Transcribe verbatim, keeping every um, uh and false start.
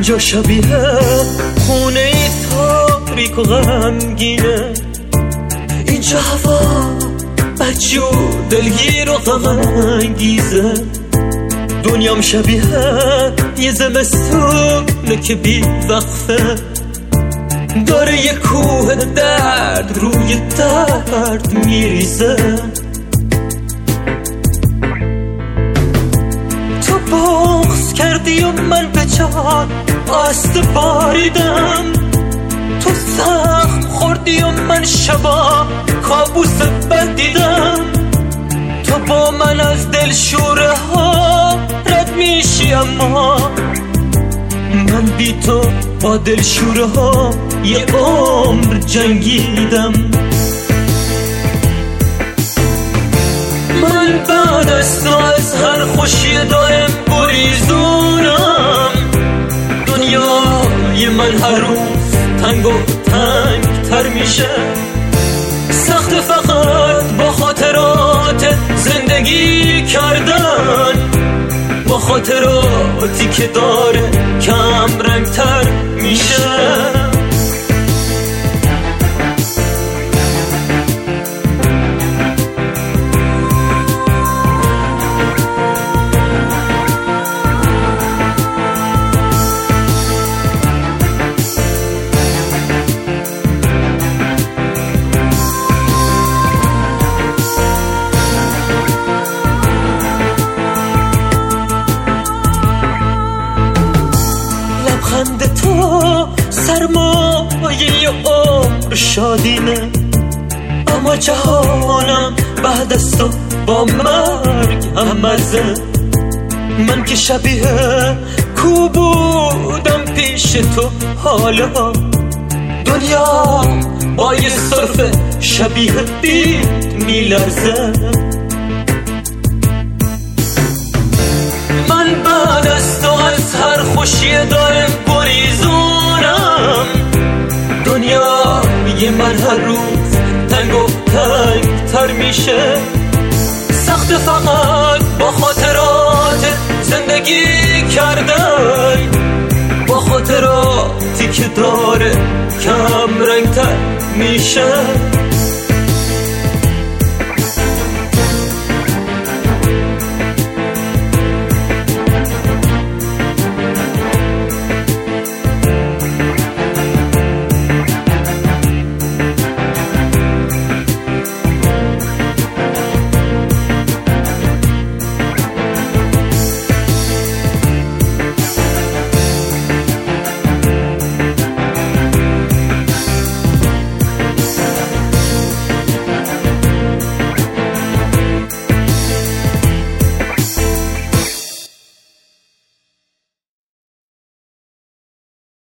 اینجا شبیه خونه ای تاریک و غمگینه، اینجا هوا بچی و دلگیر و غم انگیزه، دنیام شبیه یه زمستونه که بی وقفه، داره یه کوه درد روی درد میریزه. تو بغض کردی و من به جان آسته باریدم، تو زخم خوردی و من شبا کابوس بد دیدم، تو با من از دل شوره ها رد میشی، اما من بی تو با دل شوره ها یه عمر جنگیدم. من بعد از تو از هر خوشی دائم گریزونم، دنیای من هر روز تنگ و تنگ تر میشه، سخت فقط با خاطرات زندگی کردن، با خاطراتی که داره کم رنگ تر میشه. لبخند تو سرمایه عمر شادینه، اما جهانم بعد از تو با مرگ هم مزه، من که شبیه کو بودم پیش تو، حالا دنیا با یه صرف شبیه بید میلرزه. من بعد از تو از هر خوشی دائم گریزونم، دنیای من هر روز تنگ و تنگ تر میشه، سخت فقط با خاطرات زندگی کردن، با خاطراتی که داره کم رنگ تر میشه.